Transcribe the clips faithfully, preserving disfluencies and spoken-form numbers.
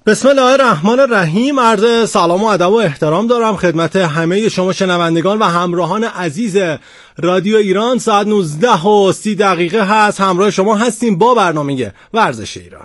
بسم الله الرحمن الرحیم. عرض سلام و ادب و احترام دارم خدمت همه شما شنوندگان و همراهان عزیز رادیو ایران. ساعت نوزده و سی دقیقه هست. همراه شما هستیم با برنامه ورزش ایران.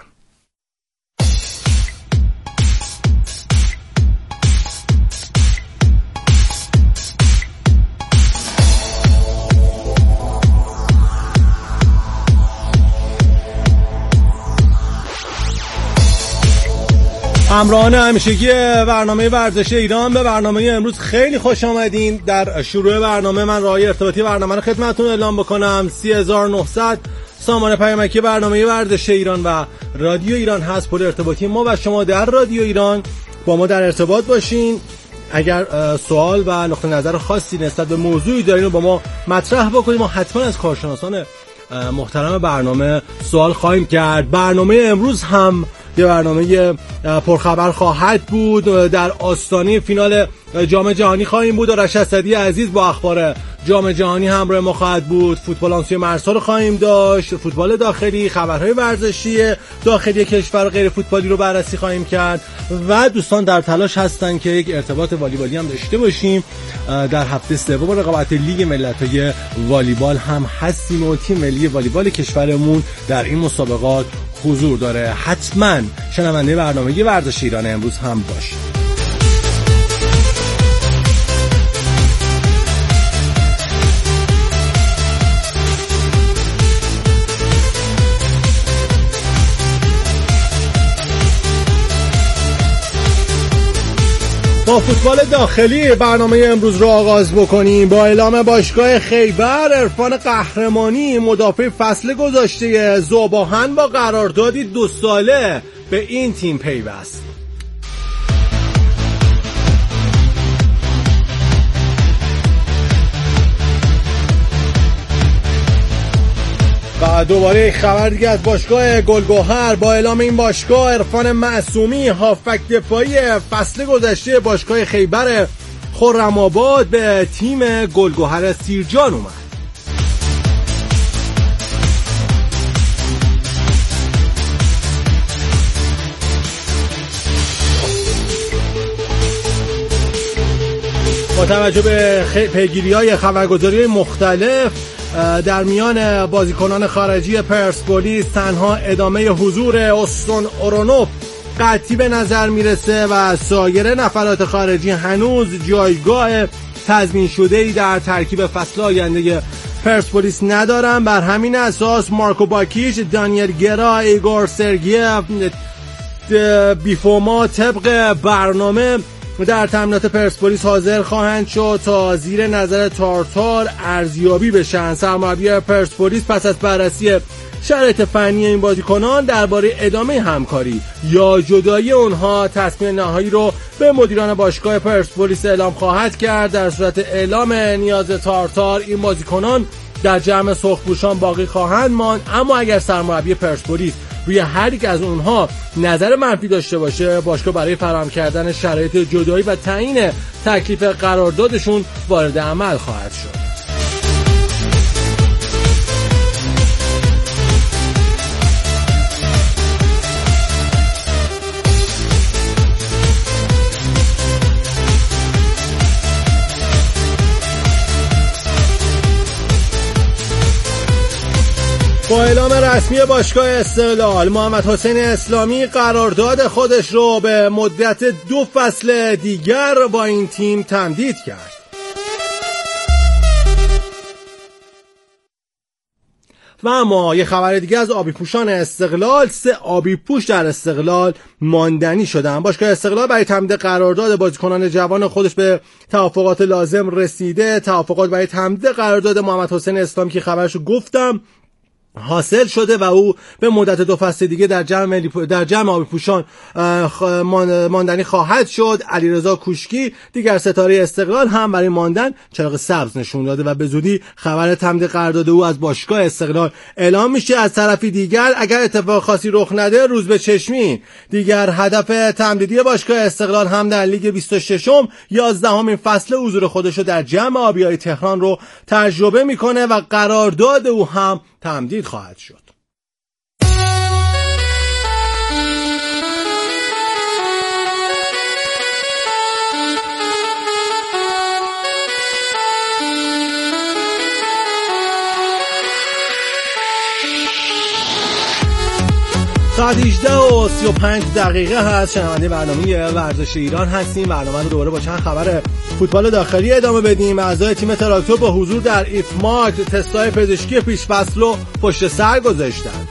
همراهان همیشگی برنامه ورزش ایران، به برنامه امروز خیلی خوش آمدین. در شروع برنامه من راهی ارتباطی برنامه رو خدمتتون اعلام بکنم. سی هزار و نهصد سامان پیامکی برنامه ورزش ایران و رادیو ایران هست. پل ارتباطی ما و شما در رادیو ایران، با ما در ارتباط باشین. اگر سوال و نقطه نظر خاصی نسبت به موضوعی دارین رو با ما مطرح بکنید، ما حتما از کارشناسان محترم برنامه سوال خواهیم کرد. برنامه امروز هم یه برنامه پرخبر خواهد بود. در آستانه فینال جام جهانی خواهیم بود و رشا اسدی عزیز با اخبار جام جهانی همراه ما خواهد بود. فوتبال آنسوی مرزها رو خواهیم داشت، فوتبال داخلی، خبرهای ورزشی داخلی کشور و غیر فوتبالی رو بررسی خواهیم کرد و دوستان در تلاش هستن که یک ارتباط والیبالی هم داشته باشیم. در هفته سوم رقابت لیگ ملت‌های والیبال هم هستیم و تیم ملی والیبال کشورمون در این مسابقات حضور داره. حتما شنونده برنامه ورزش ایران امروز هم باشید. با فوتبال داخلی برنامه امروز رو آغاز بکنیم. با اعلام باشگاه خیبر، عرفان قهرمانی مدافع فصل گذشته ذوباهن با قراردادی دو ساله به این تیم پیوست. و دوباره خبر دیگه از باشگاه گلگهر. با اعلام این باشگاه، عرفان معصومی هافبک دفاعی فصل گذشته باشگاه خیبر خرم‌آباد به تیم گلگهر سیرجان اومد. با توجه به پیگیری‌های خبرگزاری مختلف در میان بازیکنان خارجی پرسپولیس، تنها ادامه حضور استون اورونوف قطعی به نظر میرسه و سایر نفرات خارجی هنوز جایگاه تضمین شده‌ای در ترکیب فصل آینده پرسپولیس ندارن. بر همین اساس مارکو باکیچ، دانیل گرا، ایگور سرگیف، بیفوما طبق برنامه در تمرینات پرسپولیس حاضر خواهند شد تا زیر نظر تارتار ارزیابی بشن. سرمربی پرسپولیس پس از بررسی شرایط فنی این بازیکنان درباره ادامه همکاری یا جدایی اونها تصمیم نهایی رو به مدیران باشگاه پرسپولیس اعلام خواهد کرد. در صورت اعلام نیاز تارتار، این بازیکنان در جمع سرخپوشان باقی خواهند ماند، اما اگر سرمربی پرسپولیس روی هر یک از اونها نظر منفی داشته باشه، باشگاه برای فراهم کردن شرایط جدایی و تعیین تکلیف قراردادشون وارد عمل خواهد شد. با اعلام رسمی باشگاه استقلال، محمد حسین اسلامی قرارداد خودش رو به مدت دو فصل دیگر با این تیم تمدید کرد. و اما یه خبر دیگه از آبی پوشان استقلال. سه آبی پوش در استقلال ماندنی شدن. باشگاه استقلال برای تمدید قرارداد بازیکنان جوان خودش به توافقات لازم رسیده. توافقات برای تمدید قرارداد محمد حسین اسلامی که خبرشو گفتم حاصل شده و او به مدت دو فصل دیگه در جمع در جمع آبی پوشان ماندنی خواهد شد. علیرضا کوشکی، دیگر ستاره استقلال، هم برای ماندن چراغ سبز نشون داده و به زودی خبر تمدید قرارداد او از باشگاه استقلال اعلام میشه. از طرفی دیگر اگر اتفاق خاصی رخ نده، روز به چشمی دیگر هدف تمدیدی باشگاه استقلال هم در لیگ بیست و ششم یازدهمین فصل حضور خودش رو در جمع آبیای تهران رو تجربه میکنه و قرارداد او هم تمدید خواهد شد. ساعت هجده و سی و پنج دقیقه هست. شنونده برنامه ورزش ایران هستیم. برنامه رو دوباره با چند خبر فوتبال داخلی ادامه بدیم. اعضای تیم تراکتور با حضور در ایفماک تستای پزشکی پیش فصل رو پشت سر گذاشتند.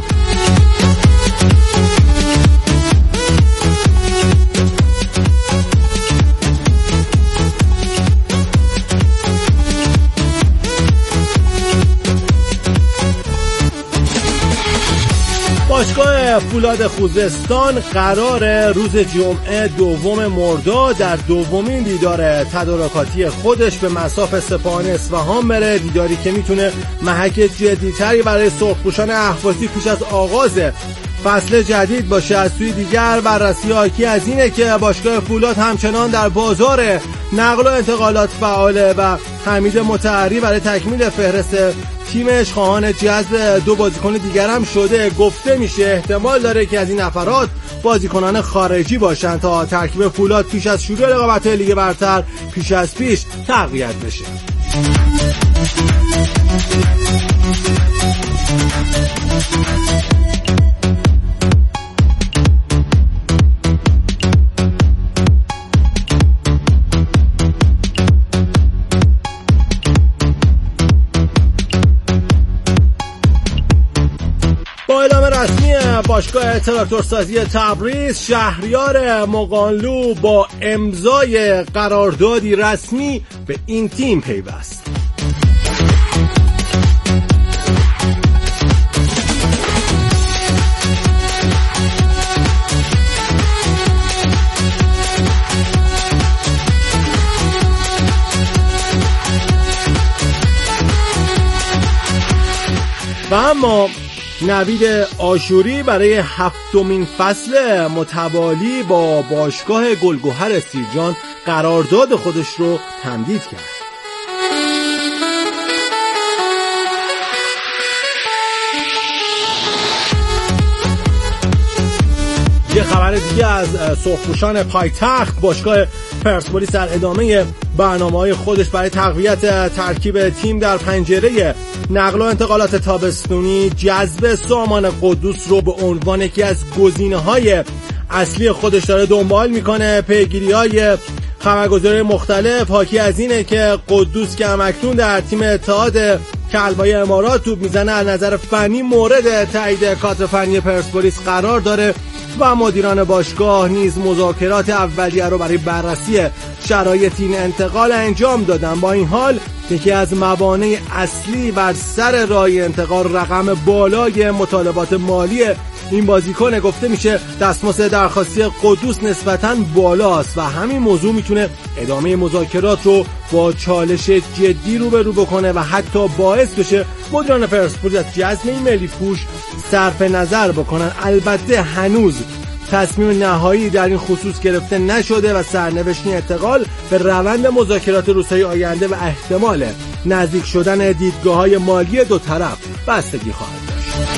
باشگاه فولاد خوزستان قراره روز جمعه دوم مرداد در دومین دیدار تدارکاتی خودش به مصاف سپاهان اصفهان بره، دیداری که میتونه محک جدی‌تری برای سرخپوشان اهوازی پیش از آغاز فصل جدید باشه. از سوی دیگر بررسی حاکی از اینه که باشگاه فولاد همچنان در بازار نقل و انتقالات فعاله و حمید مطهری برای تکمیل فهرست تیمش خواهان جذب دو بازیکن دیگر هم شده. گفته میشه احتمال داره که از این نفرات بازیکنان خارجی باشن تا ترکیب فولاد پیش از شروع رقابت لیگ برتر پیش از پیش تقویت بشه. با اعلام رسمی باشگاه تراکتورسازی تبریز، شهریار مقانلو با امضای قراردادی رسمی به این تیم پیوست. و اما نوید آشوری برای هفتمین فصل متوالی با باشگاه گلگهر سیرجان قرارداد خودش رو تمدید کرد. یه خبر دیگه از سرخپوشان پایتخت، باشگاه پرسپولیس در ادامه برنامه‌های خودش برای تقویت ترکیب تیم در پنجره نقل و انتقالات تابستونی جذب سامان قدوس رو به عنوان یکی از گزینه‌های اصلی خودش داره دنبال میکنه. پیگیری‌های خبرگزاری مختلف حاکی از اینه که قدوس که همکنون در تیم اتحاد کلبای امارات توپ میزنه، از نظر فنی مورد تایید کادر فنی پرسپولیس قرار داره و مدیران باشگاه نیز مذاکرات اولیه رو برای بررسی شرایط این انتقال انجام دادن. با این حال یکی از موانع اصلی بر سر راه انتقال رقم بالای مطالبات مالی این بازیکن. گفته میشه دستمزد درخواستی قدوس نسبتاً بالاست و همین موضوع میتونه ادامه مذاکرات رو با چالش جدی روبرو بکنه و حتی باعث بشه مدیران پرسپولیس از جذب این ملی پوش صرف نظر بکنن. البته هنوز تصمیم نهایی در این خصوص گرفته نشده و سرنوشت انتقال به روند مذاکرات روزهای آینده و احتمال نزدیک شدن دیدگاه‌های مالی دو طرف بستگی خواهد داشت.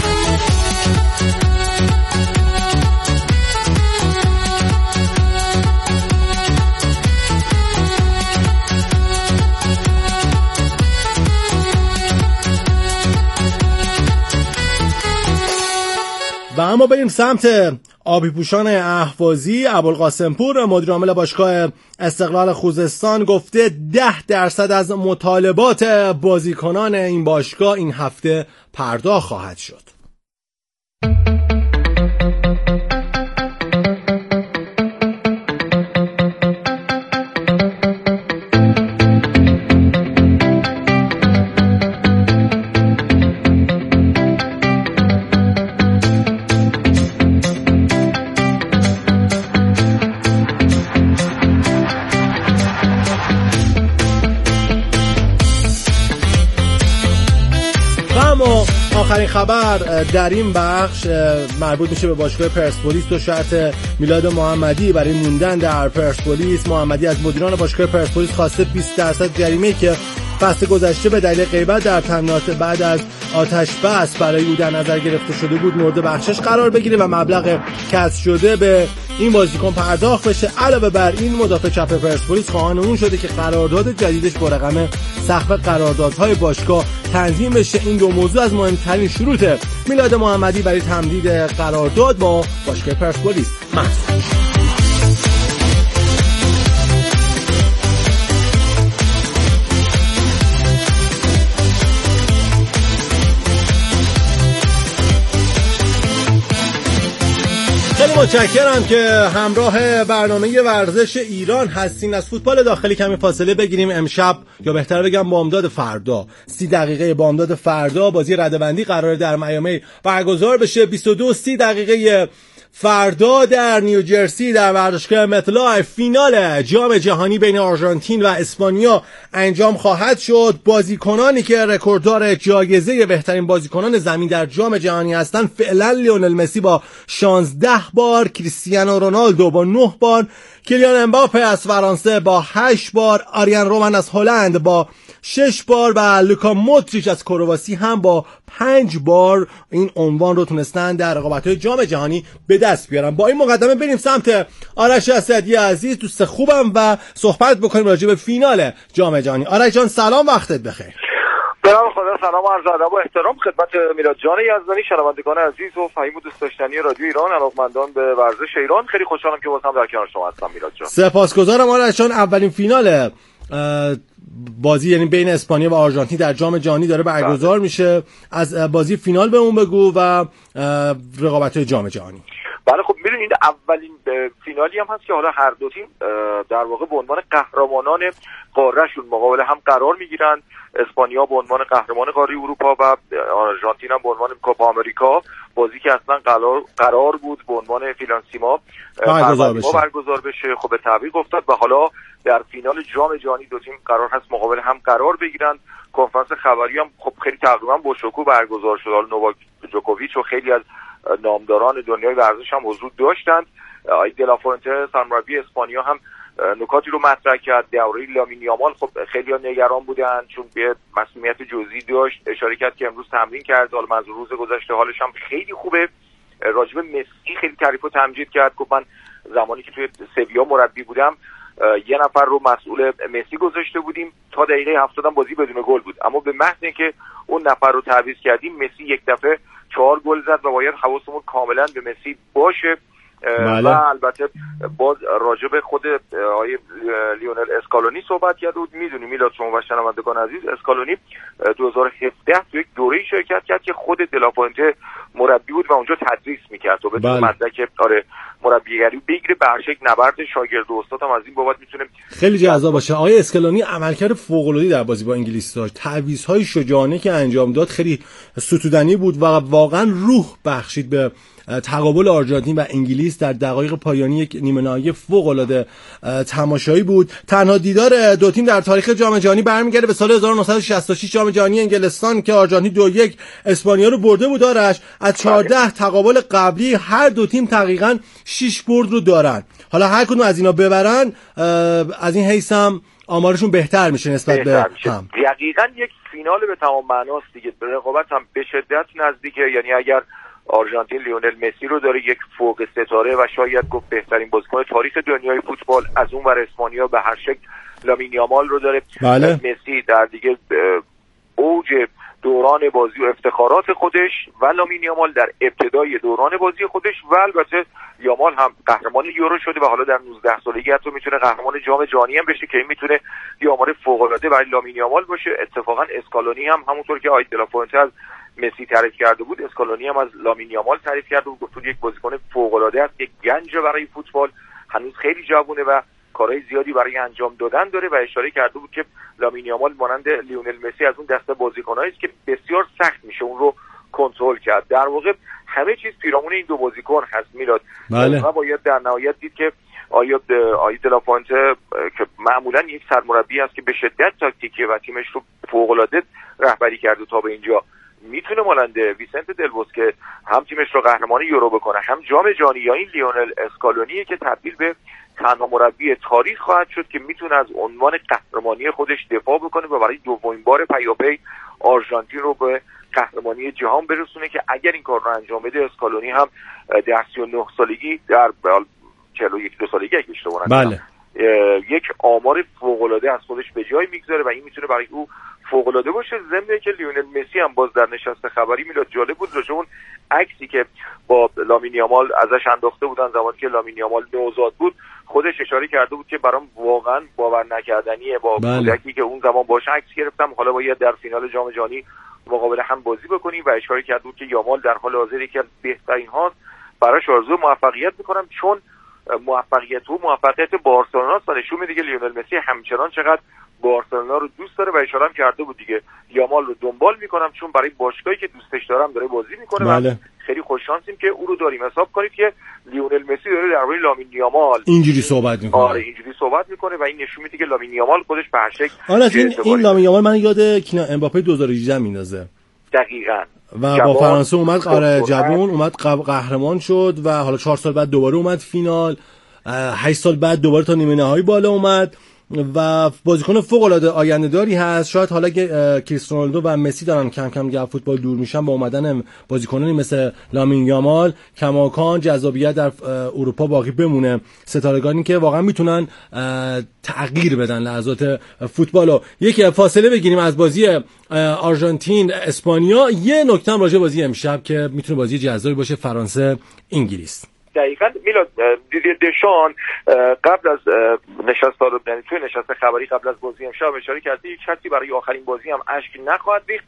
و اما بریم سمت آبی پوشان اهوازی. ابوالقاسم پور مدیر عامل باشگاه استقلال خوزستان گفته ده درصد از مطالبات بازیکنان این باشگاه این هفته پرداخت خواهد شد. آخرین خبر در این بخش مربوط میشه به باشگاه پرسپولیس. دو شرط میلاد محمدی برای موندن در پرسپولیس. محمدی از مدیران باشگاه پرسپولیس خواسته بیست درصد جریمه که فصل گذشته به دلیل غیبت در تمرینات بعد از آتش بس برای او در نظر گرفته شده بود مورد بخشش قرار بگیره و مبلغ کسب شده به این بازیکن پرداخت بشه. علاوه بر این مدافع چپ پرسپولیس خواهان اون شده که قرارداد جدیدش با رقم سقف قراردادهای باشگاه تنظیم بشه. این دو موضوع از مهمترین شروط میلاد محمدی برای تمدید قرارداد با باشگاه پرسپولیس محسوب. خیلی متشکرم که همراه برنامه ورزش ایران هستین. از فوتبال داخلی کمی فاصله بگیریم. امشب یا بهتر بگم بامداد فردا سی دقیقه بامداد فردا بازی رده‌بندی قراره در میامی برگزار بشه. بیست و دو سی دقیقه فردا در نیوجرسی در ورزشگاه متلایف فینال جام جهانی بین آرژانتین و اسپانیا انجام خواهد شد. بازیکنانی که رکورددار جایزه بهترین بازیکنان زمین در جام جهانی هستند فعلا لیونل مسی با شانزده بار، کریستیانو رونالدو با نه بار، کیلیان امباپه از فرانسه با هشت بار، آریان رومن از هلند با شش بار و لوکا مودریچ از کرواسی هم با پنج بار این عنوان رو تونستن در رقابت‌های جام جهانی به دست بیارن. با این مقدمه بریم سمت آرش اسدی عزیز، دوست خوبم، و صحبت بکنیم راجع به فینال جام جهانی. آرش جان سلام، وقتت بخیر. برام خدا سلام و عرض ادب و احترام خدمت میلاد جان یزدانی، شنوندگان عزیز و فهیم و دوست داشتنی رادیو ایران، علاقمندان به ورزش ایران. خیلی خوشحالم که بازم در کنار شما هستم میلاد جان. سپاسگزارم آرش جان. اولین فینال بازی یعنی بین اسپانیا و آرژانتین در جام جهانی داره برگزار میشه. از بازی فینال به اون بگو و رقابت‌های جام جهانی. بله خب میدونید اولین فینالی هم هست که حالا هر دو تیم در واقع به عنوان قهرمانان قاره‌شون مقابل هم قرار میگیرن. اسپانیا به عنوان قهرمان قاره اروپا و آرژانتین هم به عنوان کوپا آمریکا، بازی که اصلا قرار قرار بود به عنوان فینانسیما برگزار بشه. برگزار بشه خب به تعویق افتاد و حالا در فینال جام جهانی دو تیم قرار هست مقابل هم قرار بگیرن. کنفرانس خبری هم خب خیلی تقریبا با شکوه برگزار شد. حالا نوواک جوکوویچ و خیلی از نامداران دنیای ورزش هم حضور داشتند. آی دلافورنته سرمربی اسپانیا هم نکاتی رو مطرح کرد. درباره لامین یامال خب خیلی‌ها نگران بودن چون به مسئولیت جزئی داشت. اشاره کرد که امروز تمرین کرد، حالا منظور روز گذشته حالش هم خیلی خوبه. راجب مسی خیلی تعریف و تمجید کرد. گفت من زمانی که توی سویا مربی بودم یه نفر رو مسئول مسی گذاشته بودیم، تا دقیقه هفتاد هم بازی بدون گل بود، اما به محض اینکه اون نفر رو تعویض کردیم مسی یک دفعه چهار گل زد و باید حواسمون کاملا به مسی باشه. بله. و البته باز راجع به خود آقای لیونل اسکالونی صحبت کرد و میدونی میلاد شما و شنوندگان عزیز، اسکالونی دو هزار و هفده تو یک دوره‌ای شرکت کرد که خود دلافونته مربی بود و اونجا تدریس میکرد و به بله. مدرک آره مربیگری بگیره. به هر شکل نبرد شاگرد و استاد هم از این بابت میتونه خیلی جذاب باشه. آقای اسکالونی عملکرد فوق‌العاده‌ای در بازی با انگلیس داشت. تعویض‌های شجاعانه که انجام داد خیلی ستودنی بود و واقعا روح بخشید به تقابل آرژانتین و انگلیس در دقایق پایانی. یک نیمه نهایی فوق‌العاده تماشایی بود. تنها دیدار دو تیم در تاریخ جام جهانی برمیگرده به سال هزار و نهصد و شصت و شش جام جهانی انگلستان که آرژانتین دو یک اسپانیا رو برده بود. دارش از چهارده تقابل قبلی هر دو تیم دقیقاً شش برد رو دارن. حالا هر کدوم از اینا ببرن از این حیث هم آمارشون بهتر میشه نسبت به هم. دقیقاً یک فینال به تمام معناست دیگه. رقابت هم به شدت نزدیکه. یعنی اگر آرژانتین لیونل مسی رو داره، یک فوق ستاره و شاید گفت بهترین بازیکن تاریخ دنیای فوتبال، از اون ور اسپانیا به هر شکل لامین یامال رو داره. بله. مسی در دیگه اوج دوران بازی و افتخارات خودش و لامین یامال در ابتدای دوران بازی خودش و البته یامال هم قهرمان یورو شده و حالا در نوزده سالگی حتی میتونه قهرمان جام جهانی هم بشه که این میتونه یه آمار فوق العاده برای لامین یامال باشه. اتفاقا اسکالونی هم همونطور که آید دلافونته از مسی تعریف کرده بود، اسکالونی هم از لامین یامال تعریف کرده بود، گفت یک بازیکن فوق العاده است، یک گنج برای فوتبال، هنوز خیلی جوونه و کارهای زیادی برای انجام دادن داره و اشاره کرده بود که لامین یامال مانند لیونل مسی از اون دسته بازیکنایی است که بسیار سخت میشه اون رو کنترل کرد. در واقع همه چیز پیرامون این دو بازیکن هست میلاد. بله. و باید در نهایت دید که آیا آیا دلافونته که معمولا یک سرمربی است که به شدت تاکتیکی و تیمش رو فوق‌العاده رهبری کرده تا به اینجا، میتونه مانند ویسنت دلبوس که هم تیمش رو قهرمان یورو بکنه هم جام جهانی، یا این لیونل اسکالونی که تبدیل به تنها مربی تاریخ خواهد شد که میتونه از عنوان قهرمانی خودش دفاع بکنه و برای دومین بار پیاپی آرژانتین رو به قهرمانی جهان برسونه که اگر این کار رو انجام بده اسکالونی هم در سی و نه سالگی در چهل و یک دو سالگی اگه اشتباه نکنم بله. یک آمار فوق‌العاده از خودش به جای میگذاره و این میتونه برای او فوق‌العاده باشه. ضمن که لیونل مسی هم باز در نشست خبری میلاد جالب بود راجع اون عکسی که با لامین یامال ازش انداخته بودن زمانی که لامین یامال نوزاد بود، خودش اشاره کرده بود که برام واقعا باور نکردنیه با کودکی بله. که اون زمان باهاش عکس گرفتم، حالا باید در فینال جام جهانی مقابل هم بازی بکنیم و اشاره کرده بود که یامال در حال حاضر یکی از بهترین هاست، براش آرزوی موفقیت میکنم چون موفقیت و موفقیت بارسلونا و نشون میده که لیونل مسی همچنان چقدر بارسلونا رو دوست داره و اشاره هم کرده بود دیگه یامال رو دنبال میکنم چون برای باشگاهی که دوستش دارم داره بازی میکنه بله. و خیلی خوششانسیم که او رو داریم. حساب کنید که لیونل مسی داره درباره لامین یامال اینجوری صحبت میکنه. آره اینجوری صحبت میکنه و این نشون میده که لامین یامال خودش به هر شکل آره این, این لامین یامال من یاد کینا امباپه دو هزار و هجده میندازه دقیقاً و با فرانسه اومد قاره جوون اومد قهرمان شد و حالا چهار سال بعد دوباره اومد فینال، هشت سال بعد دوباره تا نیمه نهایی بالا اومد و بازیکن فوق العاده آینده‌داری هست. شاید حالا که کریستیانو رونالدو و مسی دارن کم کم دیگه فوتبال دور میشن با اومدن بازیکنانی مثل لامین یامال کماکان جذابیت در اروپا باقی بمونه، ستارگانی که واقعا میتونن تغییر بدن لحظات فوتبالو. یک فاصله بگیریم از بازی آرژانتین اسپانیا، یه نکته راجع بازی امشب که میتونه بازی جذابی باشه فرانسه انگلیس. دقیقاً میلاد دیدی دشان قبل از نشست یعنی توی نشست خبری قبل از بازی امشب اشاره کرده یک شرطی برای آخرین بازی هم اشک نخواهد ریخت.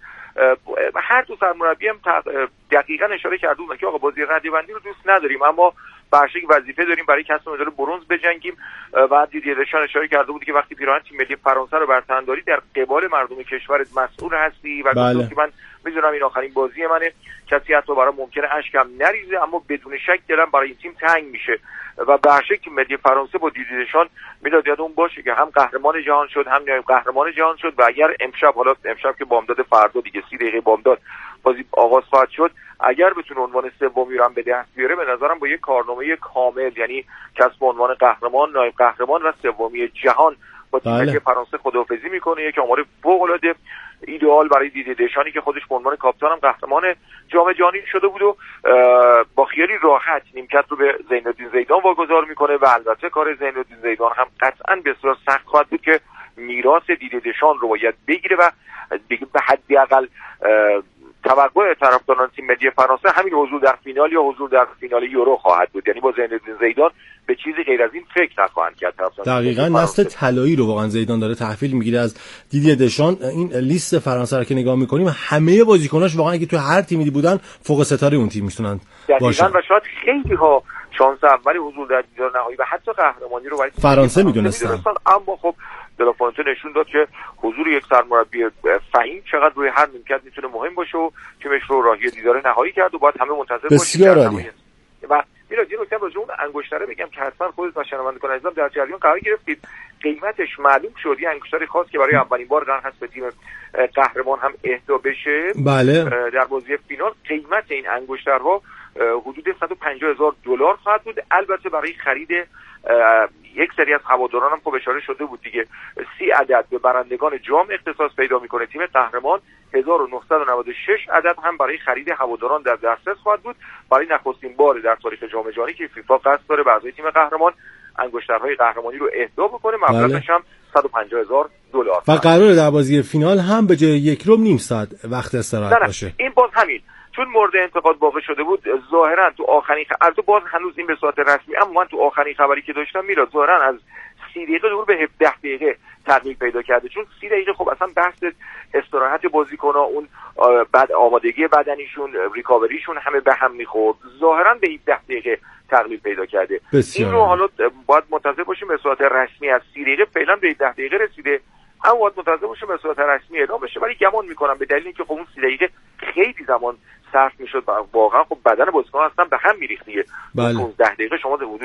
هر دو سرمربی هم دقیقاً اشاره کرده بودن که آقا بازی رده‌بندی رو دوست نداریم اما برشک وظیفه داریم برای کسب مدال برنز بجنگیم و دیدی دشان اشاره کرده بود که وقتی پیراهن تیم ملی فرانسه رو بر تن داری در قبال مردم کشورت مسئول هستی و گفتم که من میدونم این آخرین بازی منه، کسی حتی برای ممکنه اشکم نریزه اما بدون شک دلم برای این تیم تنگ میشه و برشک تیم ملی فرانسه با دیدی دشان میلاد یادمون باشه که هم قهرمان جهان شد هم نایب قهرمان جهان شد و اگر امشب حالا امشب که بامداد فردا دیگه سی دقیقه بامداد بازی آغاز خواهد شد اگر بتونه عنوان سومی رو هم به دست بیاره به نظرم با یک کارنامه کامل یعنی کسب عنوان قهرمان، نایب قهرمان و سومی جهان با تیم ملی فرانسه خداحافظی میکنه. یک آمار فوق‌العاده ایدئال برای دیدی دشانی که خودش به عنوان کاپیتان هم قهرمان جام جهانی شده بود و با خیالی راحت نیمکت رو به زین‌الدین زیدان واگذار میکنه و البته کار زین‌الدین زیدان هم قطعاً بسیار سخت خواهد بود که میراث دیدی دشان رو باید بگیره و به حداقل توقع طرفداران تیم ملی فرانسه همین حضور در فینال یا حضور در فینال یورو خواهد بود، یعنی با زین‌الدین زیدان به چیزی غیر از این فکر نخواهند کرد. دقیقاً نسل طلایی رو واقعا زیدان داره تحویل میگیره از دیدی دشان. این لیست فرانسه رو که نگاه میکنیم همه بازیکناش واقعا اگه تو هر تیمی بودن فوق ستاره اون تیم میتونن باشن و شاید خیلی ها شانس اولی حضور در دیدار نهایی و حتی قهرمانی رو برای فرانسه میدونستن، اما خب دلافونته نشون داد که حضور یک سرمربی فهیم چقدر روی هر نیمکت میتونه مهم باشه و تیمش رو راهی دیدار نهایی کرد و باید همه منتظر باشیم. و میلاد یه نکته راجع اون انگشتره بگم که حتما خودت و شنوندگان عزیزم در جریان قرار گرفتید. قیمتش معلوم شد، یه انگشتری خاص که برای اولین بار قرار هست به تیم قهرمان هم اهدا بشه بله. در بازی فینال قیمت این انگشترها حدود صد و پنجاه هزار دلار خواهد بود. البته برای خرید یک سری از هواداران هم خب اشاره شده بود دیگه، سی عدد به برندگان جام اختصاص پیدا میکنه تیم قهرمان، هزار و نهصد و نود و شش عدد هم برای خرید هواداران در دسترس خواهد بود. برای نخستین بار در تاریخ جام جهانی که فیفا قصد داره به اعضای تیم قهرمان انگشترهای قهرمانی رو اهدا بکنه، مبلغش هم صد و پنجاه هزار دلار و قراره در بازی فینال هم به جای یک روم نیم ساعت وقت استراحت باشه. این باز همین چون مورد انتقاد واقع شده بود ظاهرا تو آخرین خ... البته باز هنوز این به صورت رسمی اما من تو آخرین خبری که داشتم میلاد ظاهرا از سی دقیقه دور به هفده دقیقه تغییر پیدا کرده، چون سی دقیقه خب اصلا بحث استراحت بازیکن‌ها اون بعد آمادگی بدنیشون ریکاوریشون همه به هم میخورد، ظاهرا به هفده دقیقه تغییر پیدا کرده. بسیار. این رو حالا باید منتظر باشیم به صورت رسمی از سی دقیقه فعلا به هفده دقیقه رسیده، اما باید منتظر باشیم به صورت رسمی اعلام بشه. ولی گمان میکنم به دلیل اینکه خب اون سی دقیقه خیلی زمان صرف میشد واقعا خب بدن بازیکن اصلا به هم میریخت دیگه. بله. پانزده دقیقه شما در حدود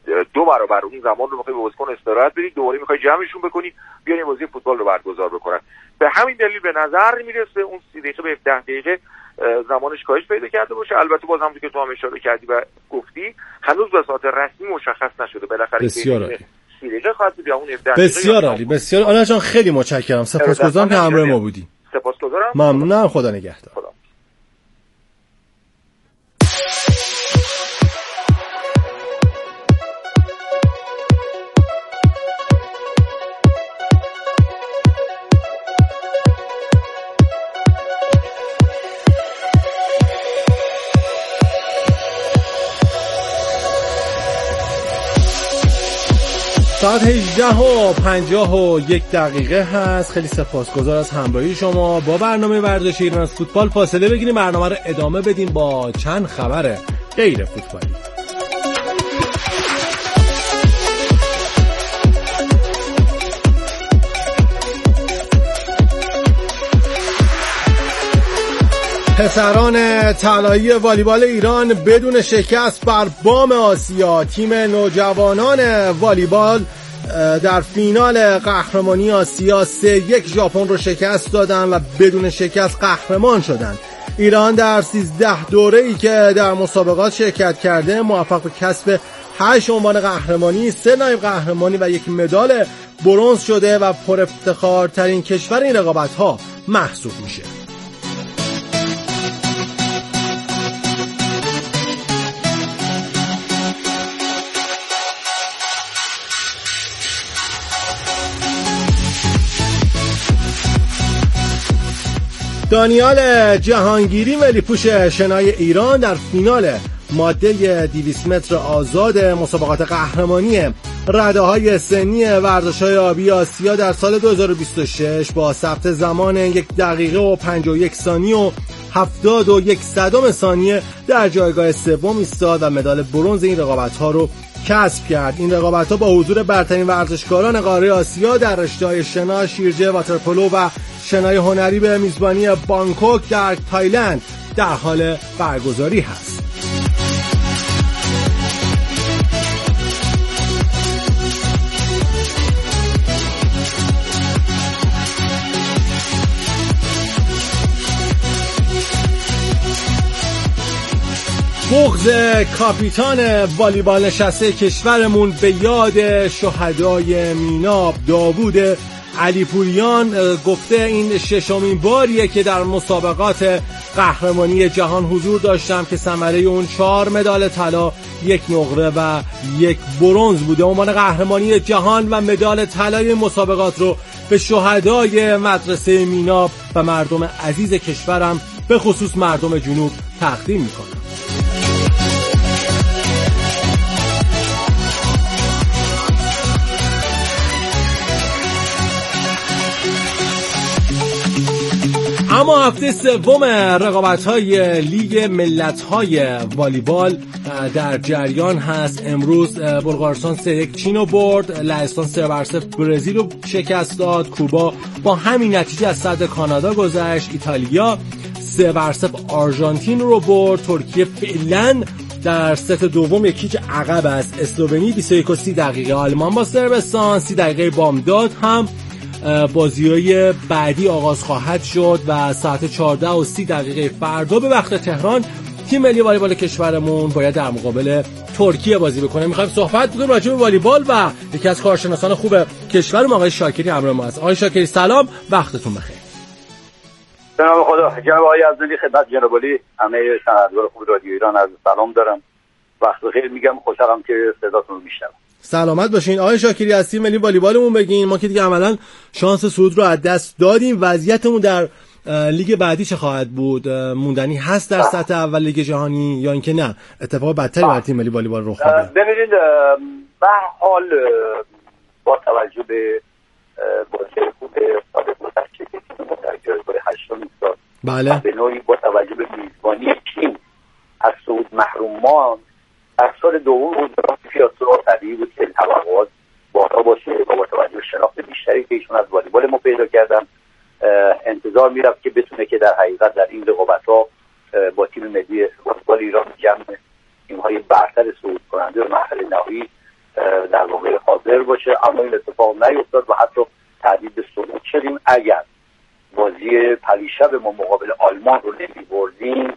دو برابر اون زمان رو میخوای به بازیکن استراحت بدی، دوباره میخوای جمعشون بکنی بیان بازی فوتبال رو برگزار بکنن. به همین دلیل به نظر میرسه اون سی دقیقه به ده دقیقه زمانش کاهش پیدا کرده باشه. البته باز همونطور که تو هم اشاره کردی و گفتی هنوز به صورت رسمی مشخص نشده بالاخره بسیار عالی سی دقیقه خواهد بود یا اون ده بسیار عالی بسیار عالی. جان خیلی متشکرم، سپاسگزارم که همراه ما بودی. سپاسگزارم، ممنونم، خدا نگهدار. خدا. ساعت هجده و پنجاه و یک دقیقه هست. خیلی سپاسگزار از همراهی شما با برنامه ورزش ایران از فوتبال. فاصله بگیریم، برنامه رو ادامه بدیم با چند خبر غیر فوتبالی. پسران طلایی والیبال ایران بدون شکست بر بام آسیا. تیم نوجوانان والیبال در فینال قهرمانی آسیا سه یک ژاپن رو شکست دادن و بدون شکست قهرمان شدن. ایران در سیزده دوره‌ای که در مسابقات شرکت کرده موفق به کسب هشت عنوان قهرمانی، سه نایب قهرمانی و یک مدال برنز شده و پر افتخارترین کشور این رقابت‌ها محسوب میشه. دانیال جهانگیری ملی‌پوش شنای ایران در فینال ماده دویست متر آزاد مسابقات قهرمانی رده‌های سنی ورزش‌های آبی آسیا در سال دو هزار و بیست و شش با ثبت زمان یک دقیقه و پنجاه و یک ثانیه و هفتاد و یک صدم ثانیه در جایگاه سوم ایستاد و مدال برنز این رقابت‌ها رو کسب کرد. این رقابت‌ها با حضور برترین ورزشکاران قاره آسیا در رشته‌های شنا، شیرجه، واترپولو و شنای هنری به میزبانی بانکوک در تایلند در حال برگزاری هست. بغض کاپیتان والیبال نشسته کشورمون به یاد شهدای میناب داوود علیپوریان گفته این ششمین باریه که در مسابقات قهرمانی جهان حضور داشتم که ثمره اون چهار مدال طلا، یک نقره و یک برنز بوده. عنوان قهرمانی جهان و مدال طلای مسابقات رو به شهدای مدرسه میناب و مردم عزیز کشورم به خصوص مردم جنوب تقدیم میکنم. اما هفته سوم رقابت‌های لیگ ملت‌های والیبال در جریان هست. امروز بلغارستان سه یک چین رو برد، لهستان سه بر صفر برزیل رو شکست داد، کوبا با همین نتیجه از صدر کانادا گذشت، ایتالیا سه بر صفر آرژانتین رو برد، ترکیه فعلا در ست دوم یکیچ عقب است، اسلوونی بیست و یک و سی دقیقه، آلمان با صربستان سی دقیقه بامداد هم بازی‌های بعدی آغاز خواهد شد و ساعت چهارده و سی دقیقه فردا به وقت تهران تیم ملی والیبال کشورمون باید در مقابل ترکیه بازی بکنه. می‌خوایم صحبت بکنیم راجع به والیبال و یکی از کارشناسان خوب کشورمون آقای شاکری همراه ما است. آقای شاکری سلام، وقتتون بخیر. سلام خدا. جناب آقای عزیزی خدمت جناب علی همه شنوندگان خوب رادیو ایران از سلام دارم. وقت بخیر میگم، خوشحالم که صداتون رو میشنوم. سلامت باشین. آقای شاکری از تیم ملی والیبالمون بگین، ما که دیگه عملاً شانس صعود رو از دست دادیم، وضعیتمون در لیگ بعدی چه خواهد بود؟ موندنی هست در سطح اول لیگ جهانی یا اینکه نه اتفاق بدتری برای تیم ملی والیبال رخ داده؟ ببینید به حال با توجه به بازی خوب سال گذشته که در جایگاه هشتم ایستاد، بله، به نوعی با توجه به میزبانی تیم از صعود محروم ماند. از سال دوم بود پیاسو طبیعی بود که توقعات بالا باشه و با توجه به شناخت بیشتری که ایشون از والیبال ما پیدا کردن انتظار میرفت که بتونه که در حقیقت در این رقابت‌ها با تیم ملی والیبال ایران جمع تیم‌های برتر صعود کننده و مرحله نهایی در واقع حاضر باشه، اما این اتفاق نیفتاد و حتی تهدید به سقوط شدیم. اگر بازی پریشب ما مقابل آلمان رو نمی‌بردیم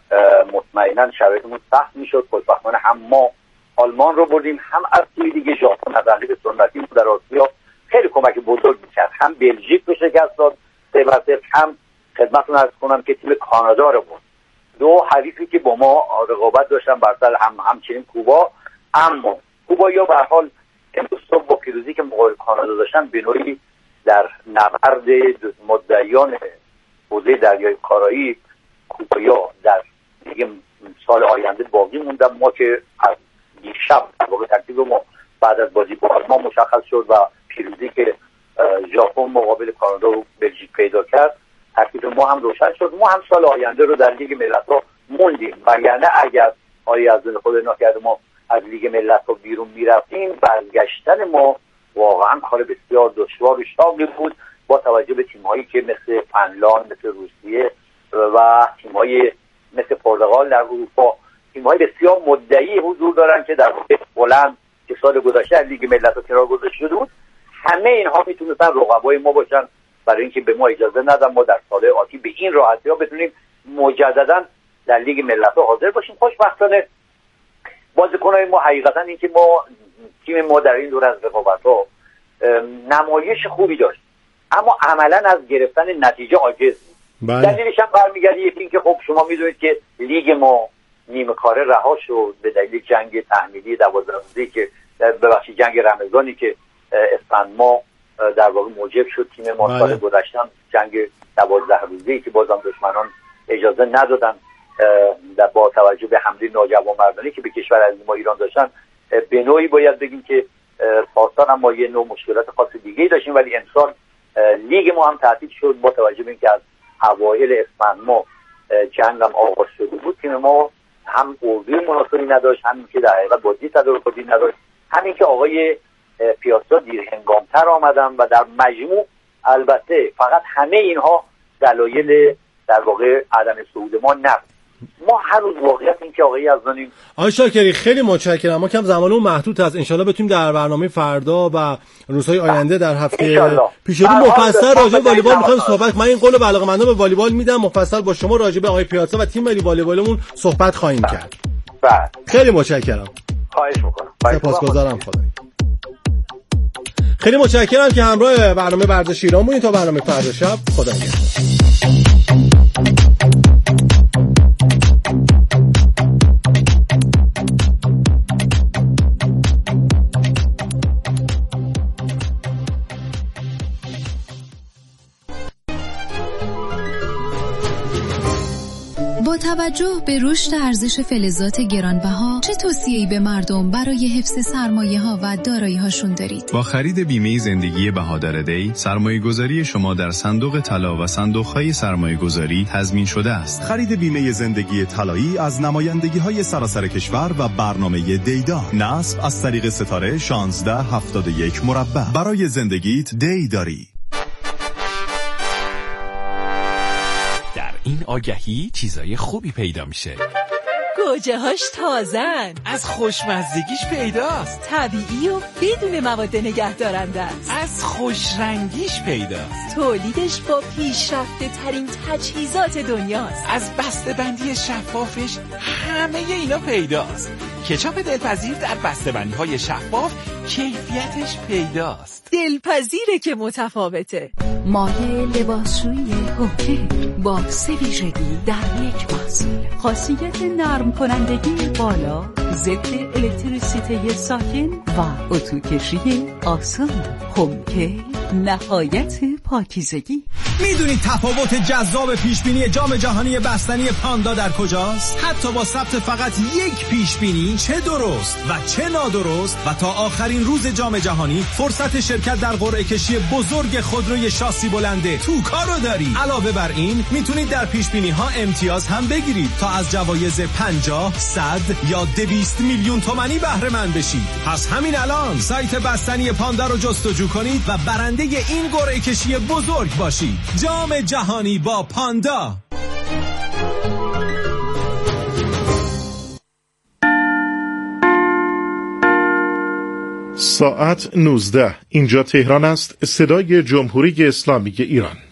مطمئنا شرایطمون سخت میشد. خوشبختانه هم ما آلمان رو بردیم، هم از سوی دیگه ژاپن از رقیب سنتی در آسیا خیلی کمک بزرگ می‌کرد. هم بلژیک به شکست داد سه بر صفر، هم خدمتتون عرض کنم که تیم کانادا رو برد. دو حریفی که با ما رقابت داشتن بر سر هم همچنین کوبا، اما کوبا یا به هر حال امروز صبح با پیروزی که مقابل کانادا داشتن به نوعی در نبرد مدعیان حوزه دریای کارایی کوبایا در دیگه سال آینده باقی موندن. ما که از دیشب در واقع ترتیب ما بعد از بازی با آلمان مشخص شد و پیروزی که ژاپن مقابل کانادا و بلژیک پیدا کرد، ترتیب ما هم روشن شد. ما هم سال آینده رو در لیگ ملت‌ها موندیم، وگرنه اگر آیا از دل خود ناکرده ما از لیگ ملت‌ها بیرون میرفتیم، برگشتن ما واقعا کار بسیار دشوار و شاقی بود با توجه به تیم‌هایی که مثل فنلاند، مثل روسیه و تیم‌های مثل پرتغال در اروپا، تیم‌های بسیار مدعی حضور دارن که در واقع بلند که سال گذشته لیگ ملت‌ها کنار گذاشته شده بود. همه اینها میتونستن رقبای ما باشن برای اینکه به ما اجازه ندن ما در سال آتی به این راحتی ها بتونیم مجددا در لیگ ملت‌ها حاضر باشیم. خوشبختانه بازیکن‌های ما حقیقتا اینکه ما تیم ما در این دور از رقابت‌ها نمایش خوبی داشت، اما عملا از گرفتن نتیجه عاجز بود. دلیلش هم برمیگرده یکی اینکه خب شما میدونید که لیگ ما نیمه کاره رها شد به دلیل جنگ تحمیلی دوازده روزه‌ای که ببخشید جنگ رمضانی که اسفند ما در واقع موجب شد تیم ما سال گذشته جنگ دوازده روزه‌ای که بازم دشمنان اجازه ندادن در با توجه به حمله ناجوانمردانه که به کشور عزیز ما ایران داشتن، به نوعی باید بگیم که پاسدار هم ما یه نوع مشکلات خاص دیگه‌ای داشتیم، ولی امسال لیگ ما هم تعطیل شد با توجه به اینکه از اوایل اسفند ما جنگ هم آغاز شده بود. تیم ما هم اردوی مناسبی نداشت، همین که در حقیقت بازی تدارکاتی نداشت، همین که آقای پیاسا دیر هنگام‌تر آمدن و در مجموع البته فقط همه اینها دلایل در واقع عدم صعود ما نبود. ما هر روز واقعیت این که آقای یزدانی آقای شاکری خیلی متشکرم. ما کم زمانمون محدود است، انشالله بتونیم در برنامه فردا و روزهای آینده در هفته پیش رو مفصل راجع به والیبال می‌خوایم صحبت. من این قول علاقه‌مندان به والیبال میدم، مفصل با شما راجع به آقای پیاسا و تیم ملی والیبالمون صحبت خواهیم کرد. بله خیلی متشکرم. خواهش می‌کنم. سپاسگزارم. خدا خیلی متشکرم که همراه برنامه ورزش ایران بودین. تا برنامه فردا شب، خدا نگهدار. با توجه به رشد ارزش فلزات گرانبها، چه توصیه‌ای به مردم برای حفظ سرمایه‌ها و دارایی‌هاشون دارید؟ با خرید بیمه زندگی بهادر دی، سرمایه‌گذاری شما در صندوق طلا و صندوق‌های سرمایه‌گذاری تضمین شده است. خرید بیمه زندگی طلایی از نمایندگی‌های سراسر کشور و برنامه دیدا. نصب از طریق ستاره شانزده هفتاد و یک مربع. برای زندگیت دی داری. این آگهی چیزای خوبی پیدا میشه. گوجه هاش تازن، از خوشمزگیش پیداست، طبیعی و بدون مواد نگهدارنده است، از خوشرنگیش پیداست، تولیدش با پیشرفته ترین تجهیزات دنیاست، از بسته‌بندی شفافش همه اینا پیداست. کچاپ دلپذیر در بسته‌بندی های شفاف کیفیتش پیداست. دلپذیره که متفاوته. مایع لباسشویی هوکه با سه ویژگی در یک محصول. خاصیت نرم کنندگی بالا، ضد الکتریسیته ساکن و اتوکشی آسان. هوکه نهایت پاکیزگی. میدونید تفاوت جذاب پیشبینی جام جهانی بستنی پاندا در کجاست؟ حتی با ثبت فقط یک پیشبینی، چه درست و چه نادرست، و تا آخرین روز جام جهانی فرصت شرکت در قرعه کشی بزرگ خودروی شاسی بلنده توکا رو داری. علاوه بر این میتونید در پیشبینی ها امتیاز هم بگیرید تا از جوایز پنجاه، صد یا دویست میلیون تومانی بهره مند بشید. پس همین الان سایت بستنی پاندا رو جستجو کنید و برنده این قرعه کشی بزرگ باشید. جام جهانی با پاندا. ساعت نوزده. اینجا تهران است. صدای جمهوری اسلامی ایران.